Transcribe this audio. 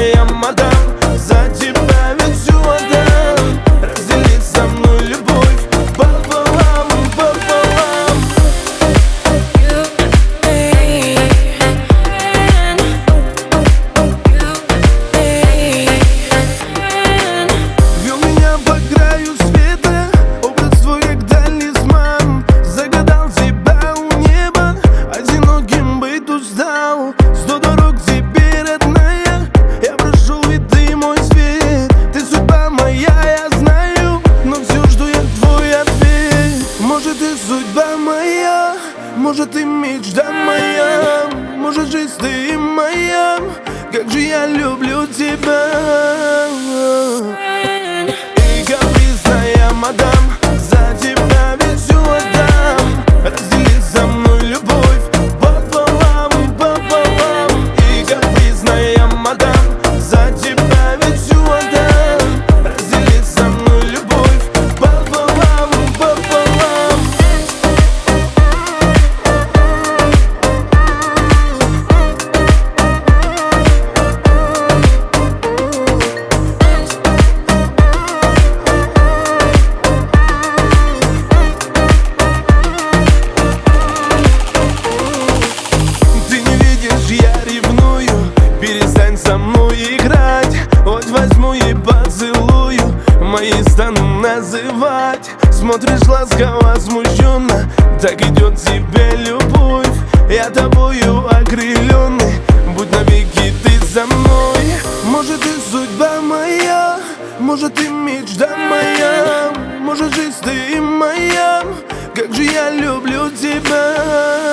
капризная мадам, за тебя ведь всё отдам. Раздели со мной любовь пополам, пополам. Вел меня по краю света, образ твой как талисман. Загадал тебя у неба, одиноким быть устал. 100 дорог тебе, родная, я прошел, ведь ты мой свет. Ты судьба моя, я знаю, но все жду я твой ответ. Может, ты судьба моя, может, ты мечта моя, может, жизнь ты моя, как же я люблю тебя. И капризная мадам, за тебя ведь всё отдам. Раздели со мной любовь пополам, пополам. И капризная мадам, за тебя ведь всё отдам. Раздели со мной любовь пополам, пополам. Ты не видишь, я ревную, перестань со мной играть. Вот возьму и поцелую, мои стану называть. Смотришь ласково, смущенно, так идет тебе любовь. Я тобою окрыленный, будь навеки ты со мной. Может, ты судьба моя, может, ты мечта моя, может, жизнь ты моя, как же я люблю тебя.